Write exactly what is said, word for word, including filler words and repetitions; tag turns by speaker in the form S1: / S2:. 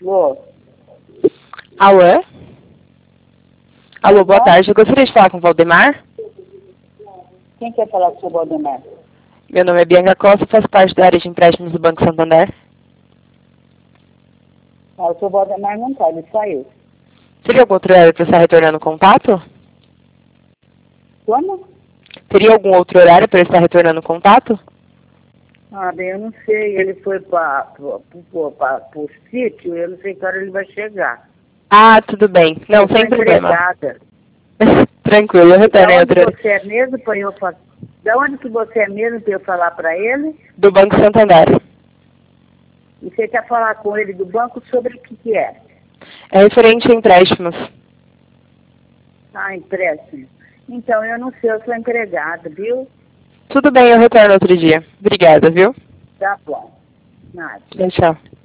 S1: Ô,
S2: Alô? Alô, boa tarde. Eu gostaria de falar com o Valdemar.
S1: quem quer falar com o seu Valdemar?
S2: Meu nome é Bianca Costa, faço parte da área de empréstimos do Banco Santander.
S1: Ah, o seu Valdemar não tá, ele saiu.
S2: Teria algum outro horário para estar retornando o contato?
S1: Como?
S2: Teria algum outro horário para estar retornando o contato?
S1: Ah, bem, eu não sei, ele foi para o sítio, eu não sei que hora ele vai chegar.
S2: Ah, tudo bem. Não,
S1: eu
S2: sem
S1: sou
S2: problema.
S1: empregada.
S2: Tranquilo, eu retorno
S1: Da
S2: em
S1: onde
S2: outro horário.
S1: você é mesmo para eu falar? Da onde que você é mesmo para eu falar para ele?
S2: Do Banco Santander.
S1: E você quer falar com ele do banco sobre o que que é?
S2: É referente a empréstimos.
S1: Ah, empréstimo. Então, eu não sei, eu sou empregada, viu?
S2: Tudo bem, eu retorno outro dia. Obrigada, viu?
S1: Tá bom. Nada.
S2: Tchau, tchau.